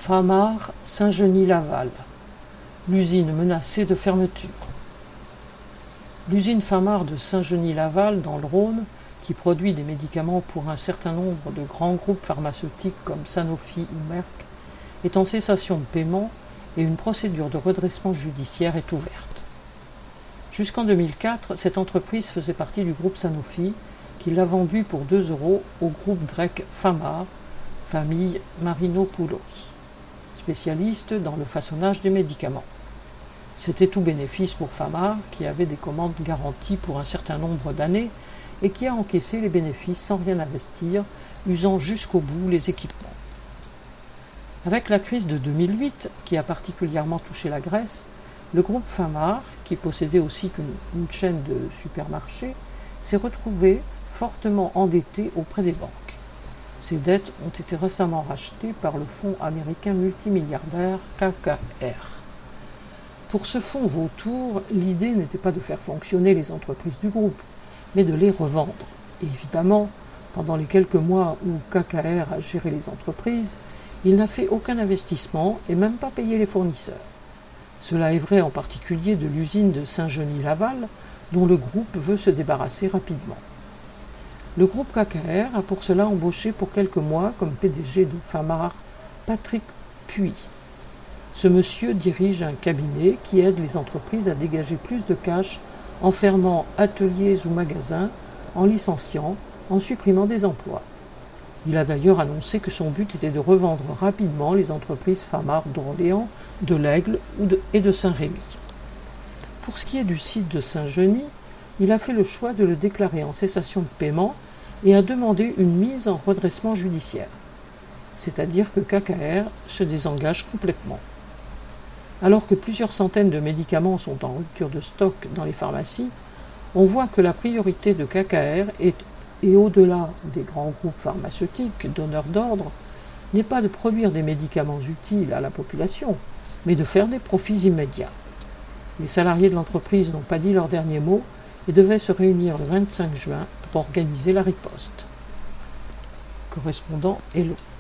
Famar, Saint-Genis-Laval. L'usine menacée de fermeture. L'usine Famar de Saint-Genis-Laval, dans le Rhône, qui produit des médicaments pour un certain nombre de grands groupes pharmaceutiques comme Sanofi ou Merck, est en cessation de paiement et une procédure de redressement judiciaire est ouverte. Jusqu'en 2004, cette entreprise faisait partie du groupe Sanofi, qui l'a vendue pour 2 € au groupe grec Famar, famille Marinopoulos, spécialiste dans le façonnage des médicaments. C'était tout bénéfice pour Famar, qui avait des commandes garanties pour un certain nombre d'années et qui a encaissé les bénéfices sans rien investir, usant jusqu'au bout les équipements. Avec la crise de 2008, qui a particulièrement touché la Grèce, le groupe Famar, qui possédait aussi une chaîne de supermarchés, s'est retrouvé fortement endetté auprès des banques. Ces dettes ont été récemment rachetées par le fonds américain multimilliardaire KKR. Pour ce fonds vautour, l'idée n'était pas de faire fonctionner les entreprises du groupe, mais de les revendre. Et évidemment, pendant les quelques mois où KKR a géré les entreprises, il n'a fait aucun investissement et même pas payé les fournisseurs. Cela est vrai en particulier de l'usine de Saint-Genis-Laval, dont le groupe veut se débarrasser rapidement. Le groupe KKR a pour cela embauché pour quelques mois comme PDG de Famar Patrick Puy. Ce monsieur dirige un cabinet qui aide les entreprises à dégager plus de cash en fermant ateliers ou magasins, en licenciant, en supprimant des emplois. Il a d'ailleurs annoncé que son but était de revendre rapidement les entreprises Famar d'Orléans, de l'Aigle et de Saint-Rémy. Pour ce qui est du site de Saint-Genis, il a fait le choix de le déclarer en cessation de paiement et a demandé une mise en redressement judiciaire. C'est-à-dire que KKR se désengage complètement. Alors que plusieurs centaines de médicaments sont en rupture de stock dans les pharmacies, on voit que la priorité de KKR et au-delà des grands groupes pharmaceutiques donneurs d'ordre, n'est pas de produire des médicaments utiles à la population, mais de faire des profits immédiats. Les salariés de l'entreprise n'ont pas dit leur dernier mot et devaient se réunir le 25 juin pour organiser la riposte. Correspondant Hello.